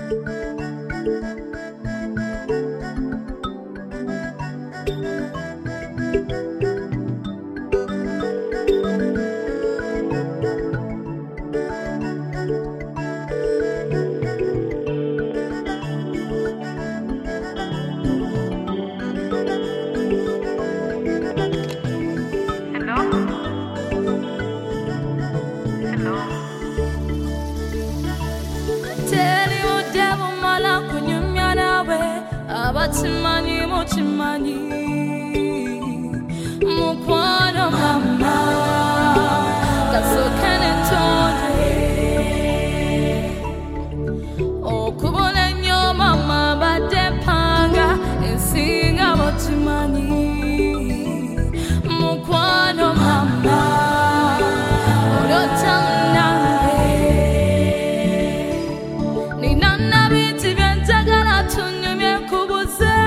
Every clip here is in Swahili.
Chimani, mochimani, mukwano mama, kaso kenetone. O kubona nyo mama bade panga, ensinga mochimani, mukwano mama, orotamnange. Ni nana biti bientagala tunyumye kubu.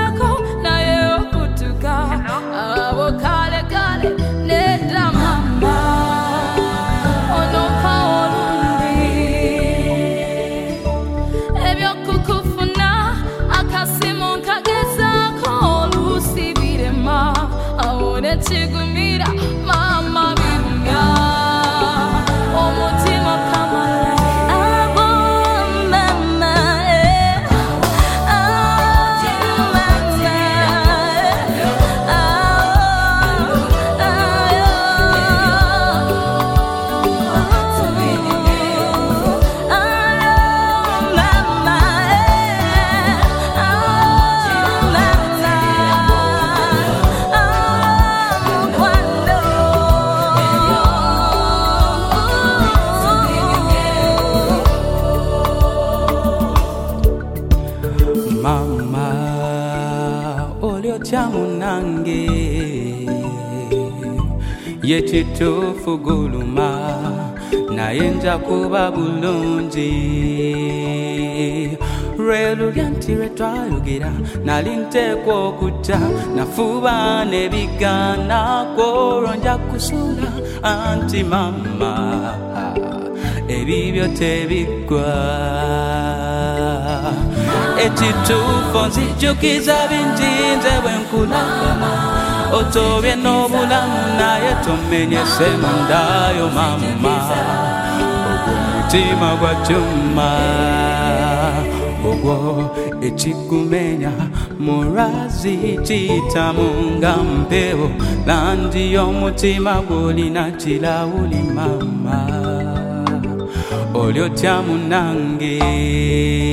Chigumira mama binya omutima kamala abo mama Mama, olio chamunange yechitufu guluma nayenja kuba bulungi relu lyantire twayogera nalinteekwa okujja nafuba nebigana kworonja kusula anti mama ebibyo tebigwa ekitufu nzijukiza bingi nze bwenkulaba otobye n'obulamu naye tomenyese mundayo mama ogw'omutima gwa kyuma ogwo ekikumenya murazi kiyitamu nga mpewo langi y'omutima gw'olina kirawuli mama oli otya munange